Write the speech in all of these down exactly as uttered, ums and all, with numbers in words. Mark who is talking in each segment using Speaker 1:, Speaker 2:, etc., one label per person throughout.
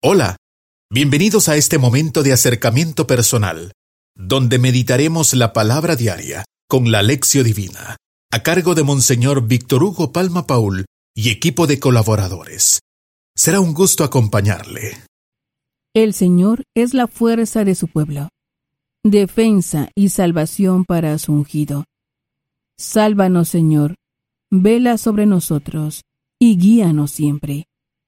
Speaker 1: Hola, bienvenidos a este momento de acercamiento personal, donde meditaremos la palabra diaria con la Lección Divina, a cargo de Monseñor Víctor Hugo Palma Paul y equipo de colaboradores. Será un gusto acompañarle.
Speaker 2: El Señor es la fuerza de su pueblo, defensa y salvación para su ungido. Sálvanos, Señor, vela sobre nosotros y guíanos siempre.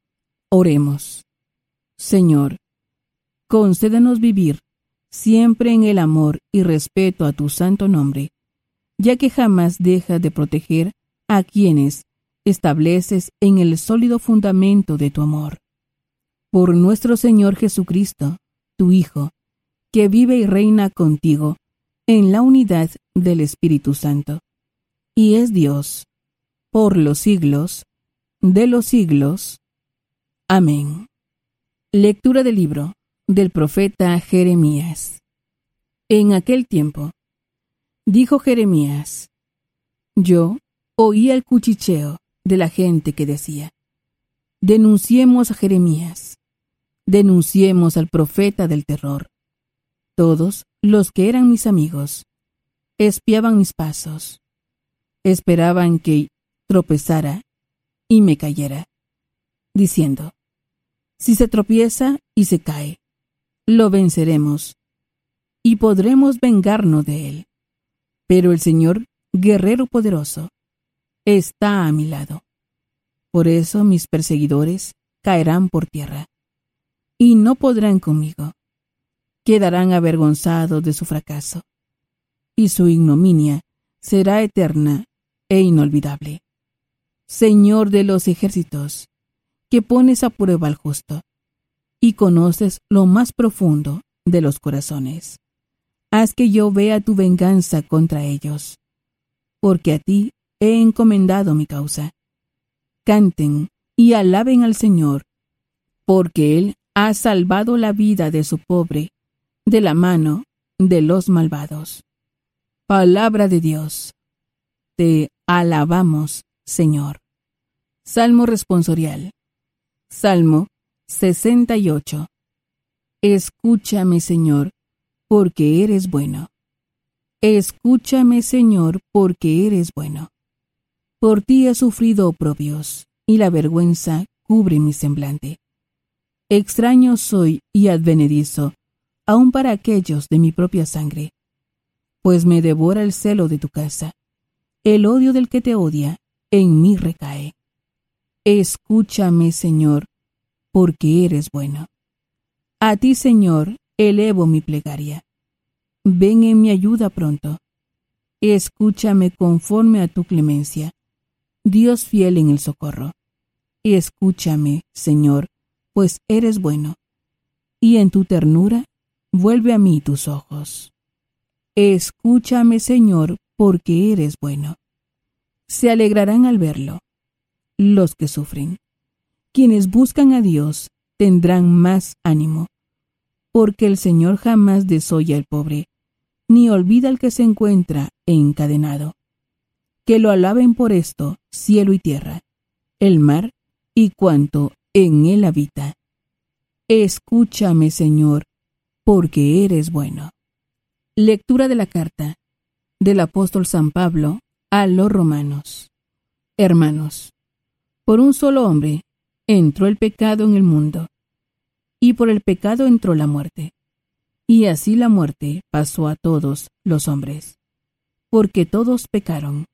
Speaker 2: Oremos. Señor, concédenos vivir siempre en el amor y respeto a tu santo nombre, ya que jamás dejas de proteger a quienes estableces en el sólido fundamento de tu amor. Por nuestro Señor Jesucristo, tu Hijo, que vive y reina contigo en la unidad del Espíritu Santo, y es Dios, por los siglos de los siglos. Amén. Lectura del libro del profeta Jeremías. En aquel tiempo, dijo Jeremías, yo oía el cuchicheo de la gente que decía, denunciemos a Jeremías, denunciemos al profeta del terror. Todos los que eran mis amigos espiaban mis pasos, esperaban que tropezara y me cayera, diciendo, si se tropieza y se cae, lo venceremos y podremos vengarnos de él. Pero el Señor, guerrero poderoso, está a mi lado. Por eso mis perseguidores caerán por tierra y no podrán conmigo. Quedarán avergonzados de su fracaso y su ignominia será eterna e inolvidable. Señor de los ejércitos, que pones a prueba al justo, y conoces lo más profundo de los corazones. Haz que yo vea tu venganza contra ellos, porque a ti he encomendado mi causa. Canten y alaben al Señor, porque Él ha salvado la vida de su pobre de la mano de los malvados. Palabra de Dios. Te alabamos, Señor. Salmo responsorial. Salmo sesenta y ocho. Escúchame, Señor, porque eres bueno. Escúchame, Señor, porque eres bueno. Por ti he sufrido oprobios, y la vergüenza cubre mi semblante. Extraño soy y advenedizo, aun para aquellos de mi propia sangre, pues me devora el celo de tu casa. El odio del que te odia en mí recae. Escúchame, Señor, porque eres bueno. A ti, Señor, elevo mi plegaria. Ven en mi ayuda pronto. Escúchame conforme a tu clemencia, Dios fiel en el socorro. Escúchame, Señor, pues eres bueno, y en tu ternura vuelve a mí tus ojos. Escúchame, Señor, porque eres bueno. Se alegrarán al verlo los que sufren. Quienes buscan a Dios tendrán más ánimo, porque el Señor jamás desoye al pobre, ni olvida al que se encuentra encadenado. Que lo alaben por esto cielo y tierra, el mar y cuanto en él habita. Escúchame, Señor, porque eres bueno. Lectura de la carta del apóstol San Pablo a los romanos. Hermanos, por un solo hombre entró el pecado en el mundo, y por el pecado entró la muerte. Y así la muerte pasó a todos los hombres, porque todos pecaron.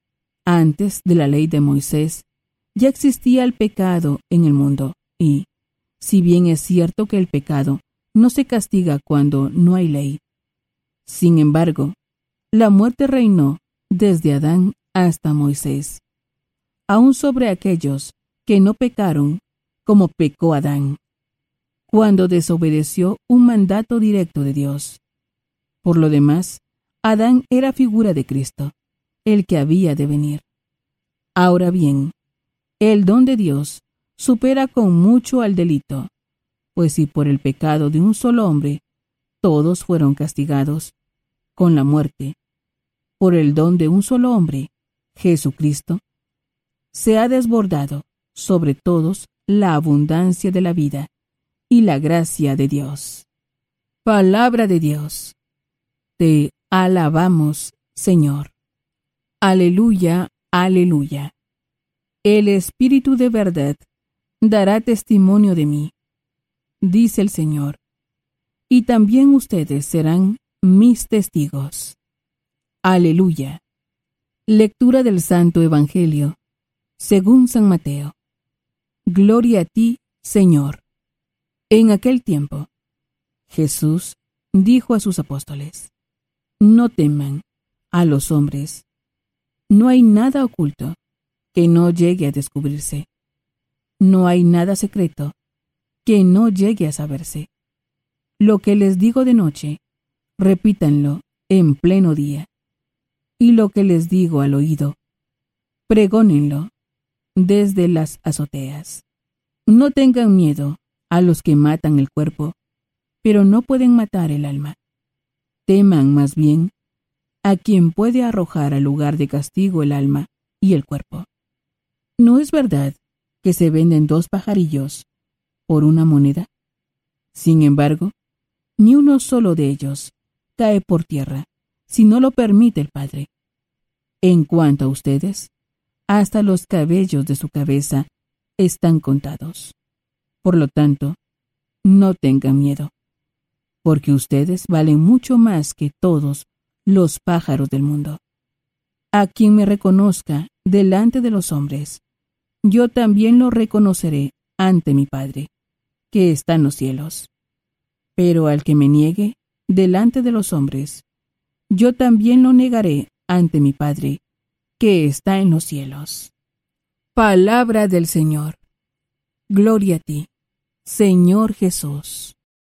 Speaker 2: Antes de la ley de Moisés ya existía el pecado en el mundo, y, si bien es cierto que el pecado no se castiga cuando no hay ley, sin embargo, la muerte reinó desde Adán hasta Moisés, aun sobre aquellos que no pecaron como pecó Adán, cuando desobedeció un mandato directo de Dios. Por lo demás, Adán era figura de Cristo, el que había de venir. Ahora bien, el don de Dios supera con mucho al delito, pues si por el pecado de un solo hombre todos fueron castigados con la muerte, por el don de un solo hombre, Jesucristo, se ha desbordado sobre todos la abundancia de la vida y la gracia de Dios. Palabra de Dios. Te alabamos, Señor. Aleluya, aleluya. El Espíritu de verdad dará testimonio de mí, dice el Señor, y también ustedes serán mis testigos. Aleluya. Lectura del Santo Evangelio, según San Mateo. Gloria a ti, Señor. En aquel tiempo, Jesús dijo a sus apóstoles: No teman a los hombres. No hay nada oculto que no llegue a descubrirse. No hay nada secreto que no llegue a saberse. Lo que les digo de noche, repítanlo en pleno día. Y lo que les digo al oído, pregónenlo desde las azoteas. No tengan miedo a los que matan el cuerpo, pero no pueden matar el alma. Teman más bien a quien puede arrojar al lugar de castigo el alma y el cuerpo. ¿No es verdad que se venden dos pajarillos por una moneda? Sin embargo, ni uno solo de ellos cae por tierra si no lo permite el Padre. En cuanto a ustedes, hasta los cabellos de su cabeza están contados. Por lo tanto, no tengan miedo, porque ustedes valen mucho más que todos los pájaros del mundo. A quien me reconozca delante de los hombres, yo también lo reconoceré ante mi Padre, que está en los cielos. Pero al que me niegue delante de los hombres, yo también lo negaré ante mi Padre, que está en los cielos. Palabra del Señor. Gloria a ti, Señor Jesús.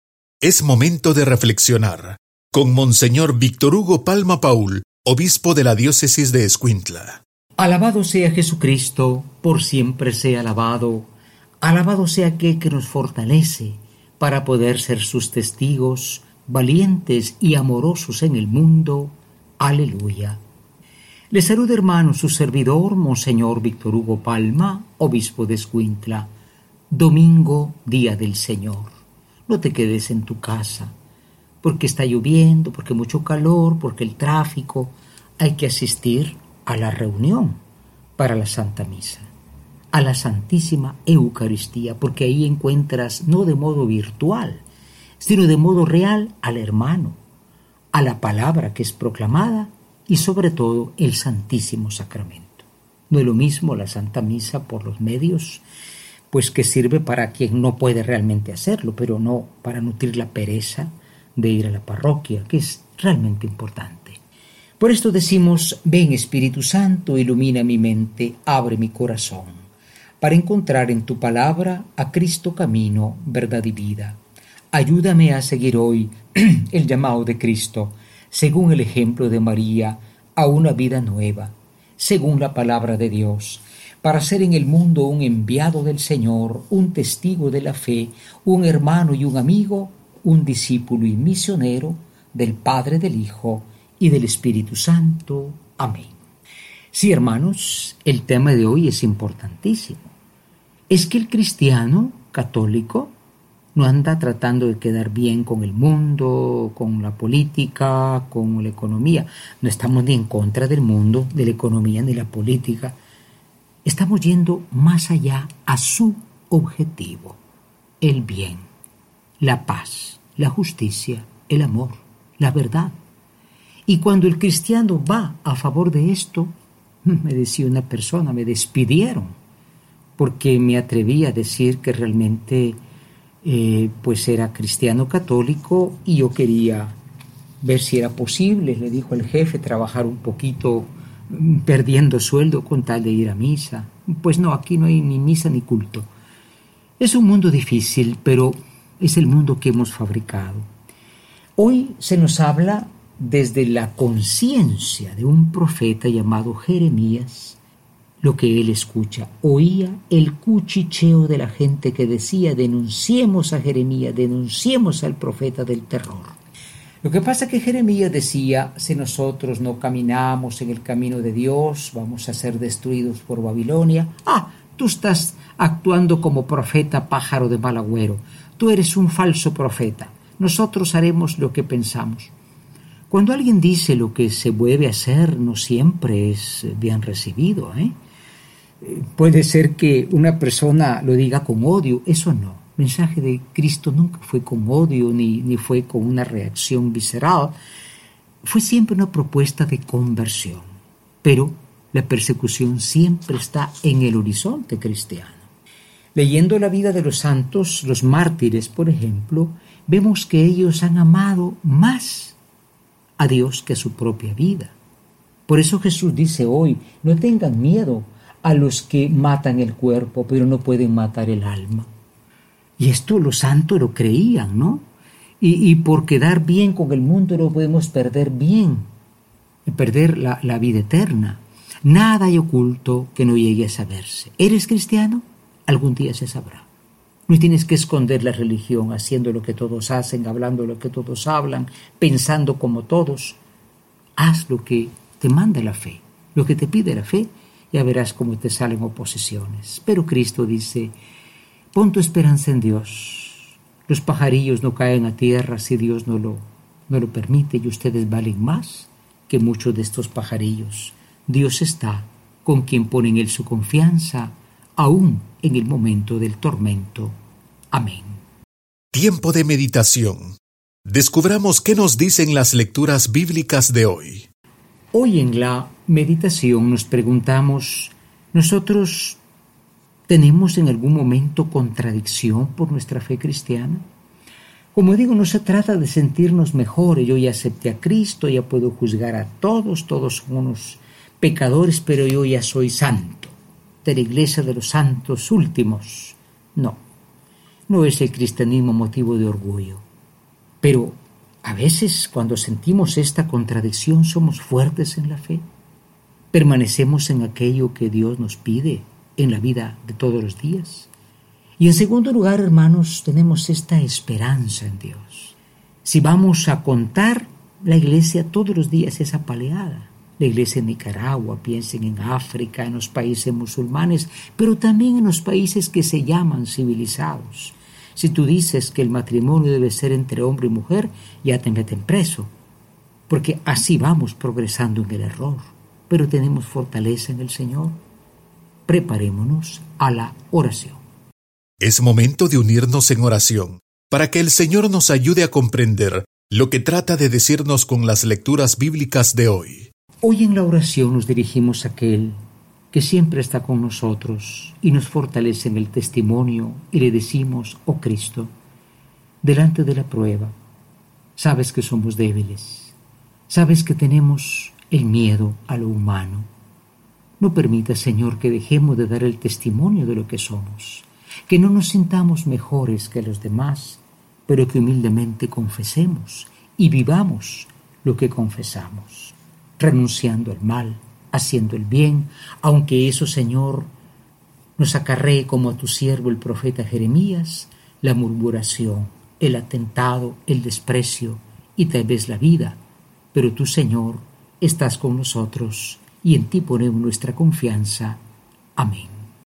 Speaker 1: Es momento de reflexionar con Monseñor Víctor Hugo Palma Paul, obispo de la diócesis de Escuintla.
Speaker 3: Alabado sea Jesucristo, por siempre sea alabado. Alabado sea aquel que nos fortalece para poder ser sus testigos, valientes y amorosos en el mundo. Aleluya. Les saluda, hermano, su servidor, Monseñor Víctor Hugo Palma, obispo de Escuintla. Domingo, día del Señor. No te quedes en tu casa, porque está lloviendo, porque mucho calor, porque el tráfico. Hay que asistir a la reunión para la Santa Misa, a la Santísima Eucaristía, porque ahí encuentras, no de modo virtual, sino de modo real, al hermano, a la palabra que es proclamada y sobre todo el Santísimo Sacramento. No es lo mismo la Santa Misa por los medios, pues que sirve para quien no puede realmente hacerlo, pero no para nutrir la pereza de ir a la parroquia, que es realmente importante. Por esto decimos: ven Espíritu Santo, ilumina mi mente, abre mi corazón, para encontrar en tu palabra a Cristo camino, verdad y vida. Ayúdame a seguir hoy el llamado de Cristo, según el ejemplo de María, a una vida nueva, según la palabra de Dios, para ser en el mundo un enviado del Señor, un testigo de la fe, un hermano y un amigo, un discípulo y misionero del Padre, del Hijo y del Espíritu Santo. Amén. Sí, hermanos, el tema de hoy es importantísimo. Es que el cristiano católico no anda tratando de quedar bien con el mundo, con la política, con la economía. No estamos ni en contra del mundo, de la economía ni la política. Estamos yendo más allá a su objetivo: el bien, la paz, la justicia, el amor, la verdad. Y cuando el cristiano va a favor de esto, me decía una persona, me despidieron, porque me atreví a decir que realmente eh, pues era cristiano católico y yo quería ver si era posible, le dijo el jefe, trabajar un poquito perdiendo sueldo con tal de ir a misa. Pues no, aquí no hay ni misa ni culto. Es un mundo difícil, pero es el mundo que hemos fabricado. Hoy se nos habla desde la conciencia de un profeta llamado Jeremías, lo que él escucha. Oía el cuchicheo de la gente que decía: denunciemos a Jeremías, denunciemos al profeta del terror. Lo que pasa es que Jeremías decía: si nosotros no caminamos en el camino de Dios, vamos a ser destruidos por Babilonia. Ah, tú estás actuando como profeta pájaro de mal agüero. tú eres un falso profeta, nosotros haremos lo que pensamos. Cuando alguien dice lo que se puede hacer, no siempre es bien recibido, ¿eh? Puede ser que una persona lo diga con odio, eso no. El mensaje de Cristo nunca fue con odio ni, ni fue con una reacción visceral, fue siempre una propuesta de conversión. Pero la persecución siempre está en el horizonte cristiano. Leyendo la vida de los santos, los mártires, por ejemplo, vemos que ellos han amado más a Dios que a su propia vida. Por eso Jesús dice hoy, no tengan miedo a los que matan el cuerpo, pero no pueden matar el alma. Y esto los santos lo creían, ¿no? Y, y por quedar bien con el mundo no podemos perder bien, perder la, la vida eterna. Nada hay oculto que no llegue a saberse. ¿Eres cristiano? Algún día se sabrá. No tienes que esconder la religión haciendo lo que todos hacen, hablando lo que todos hablan, pensando como todos. Haz lo que te manda la fe, lo que te pide la fe, ya verás cómo te salen oposiciones. Pero Cristo dice, pon tu esperanza en Dios. Los pajarillos no caen a tierra si Dios no lo, no lo permite, y ustedes valen más que muchos de estos pajarillos. Dios está con quien pone en él su confianza, aún en el momento del tormento. Amén.
Speaker 1: Tiempo de meditación. Descubramos qué nos dicen las lecturas bíblicas de hoy.
Speaker 3: Hoy en la meditación nos preguntamos, ¿nosotros tenemos en algún momento contradicción por nuestra fe cristiana? Como digo, no se trata de sentirnos mejores. Yo ya acepté a Cristo, ya puedo juzgar a todos, todos son unos pecadores, pero yo ya soy santo, de la iglesia de los santos últimos. No, no es el cristianismo motivo de orgullo. Pero a veces cuando sentimos esta contradicción somos fuertes en la fe. Permanecemos en aquello que Dios nos pide en la vida de todos los días. Y en segundo lugar, hermanos, tenemos esta esperanza en Dios. Si vamos a contar, la iglesia todos los días es apaleada. La iglesia en Nicaragua, piensen en África, en los países musulmanes, pero también en los países que se llaman civilizados. Si tú dices que el matrimonio debe ser entre hombre y mujer, ya te meten preso, porque así vamos progresando en el error. Pero tenemos fortaleza en el Señor. Preparémonos a la oración.
Speaker 1: Es momento de unirnos en oración, para que el Señor nos ayude a comprender lo que trata de decirnos con las lecturas bíblicas de hoy.
Speaker 3: Hoy en la oración nos dirigimos a aquel que siempre está con nosotros y nos fortalece en el testimonio, y le decimos, oh Cristo, delante de la prueba, sabes que somos débiles, sabes que tenemos el miedo a lo humano. No permita, Señor, que dejemos de dar el testimonio de lo que somos, que no nos sintamos mejores que los demás, pero que humildemente confesemos y vivamos lo que confesamos, renunciando al mal, haciendo el bien, aunque eso, Señor, nos acarree como a tu siervo el profeta Jeremías, la murmuración, el atentado, el desprecio y tal vez la vida. Pero tú, Señor, estás con nosotros y en ti ponemos nuestra confianza. Amén.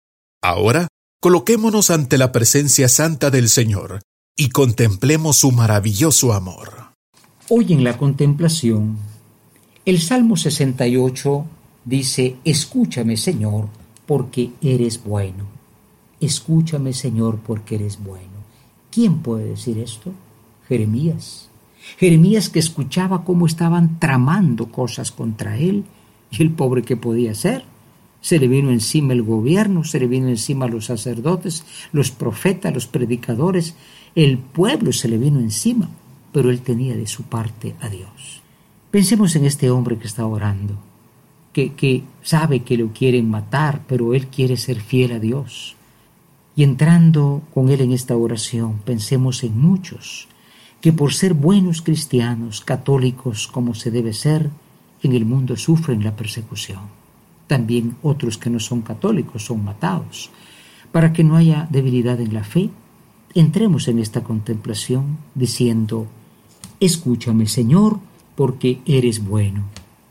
Speaker 1: Ahora, coloquémonos ante la presencia santa del Señor y contemplemos su maravilloso amor.
Speaker 3: Hoy en la contemplación, el Salmo sesenta y ocho dice, escúchame, Señor, porque eres bueno. Escúchame, Señor, porque eres bueno. ¿Quién puede decir esto? Jeremías. Jeremías, que escuchaba cómo estaban tramando cosas contra él, y el pobre que podía ser. Se le vino encima el gobierno, se le vino encima los sacerdotes, los profetas, los predicadores, el pueblo se le vino encima, pero él tenía de su parte a Dios. Pensemos en este hombre que está orando, que, que sabe que lo quieren matar, pero él quiere ser fiel a Dios. Y entrando con él en esta oración, pensemos en muchos que por ser buenos cristianos, católicos como se debe ser, en el mundo sufren la persecución. También otros que no son católicos son matados. Para que no haya debilidad en la fe, entremos en esta contemplación diciendo, escúchame, Señor, porque eres bueno.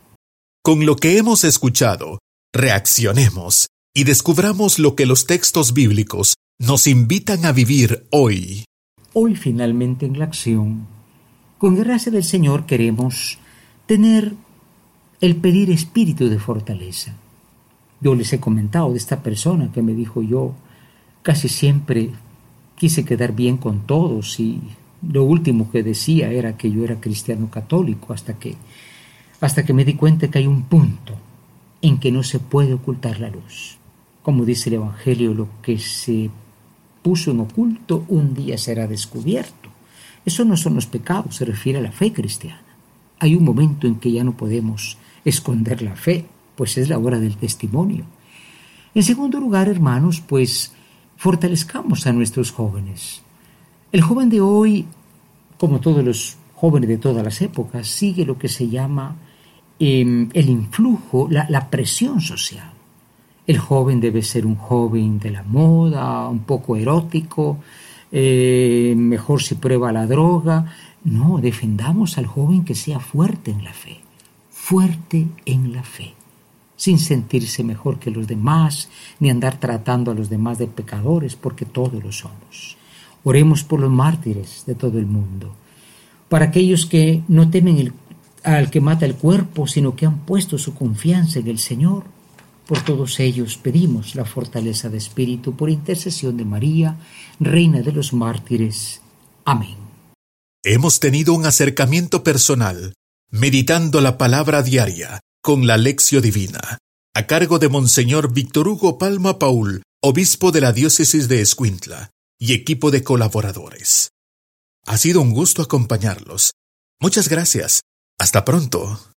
Speaker 1: Con lo que hemos escuchado, reaccionemos y descubramos lo que los textos bíblicos nos invitan a vivir hoy.
Speaker 3: Hoy finalmente en la acción, con gracia del Señor queremos tener el pedir espíritu de fortaleza. Yo les he comentado de esta persona que me dijo: yo casi siempre quise quedar bien con todos y lo último que decía era que yo era cristiano católico, hasta que, hasta que me di cuenta que hay un punto en que no se puede ocultar la luz. Como dice el Evangelio, lo que se puso en oculto un día será descubierto. Eso no son los pecados, se refiere a la fe cristiana. Hay un momento en que ya no podemos esconder la fe, pues es la hora del testimonio. En segundo lugar, hermanos, pues fortalezcamos a nuestros jóvenes. El joven de hoy, como todos los jóvenes de todas las épocas, sigue lo que se llama eh, el influjo, la, la presión social. El joven debe ser un joven de la moda, un poco erótico, eh, mejor si prueba la droga. No, defendamos al joven que sea fuerte en la fe, fuerte en la fe, sin sentirse mejor que los demás, ni andar tratando a los demás de pecadores, porque todos lo somos. Oremos por los mártires de todo el mundo, para aquellos que no temen el, al que mata el cuerpo, sino que han puesto su confianza en el Señor. Por todos ellos pedimos la fortaleza de espíritu por intercesión de María, Reina de los mártires. Amén.
Speaker 1: Hemos tenido un acercamiento personal, meditando la palabra diaria con la Lección Divina, a cargo de Monseñor Víctor Hugo Palma Paul, obispo de la diócesis de Escuintla, y equipo de colaboradores. Ha sido un gusto acompañarlos. Muchas gracias. Hasta pronto.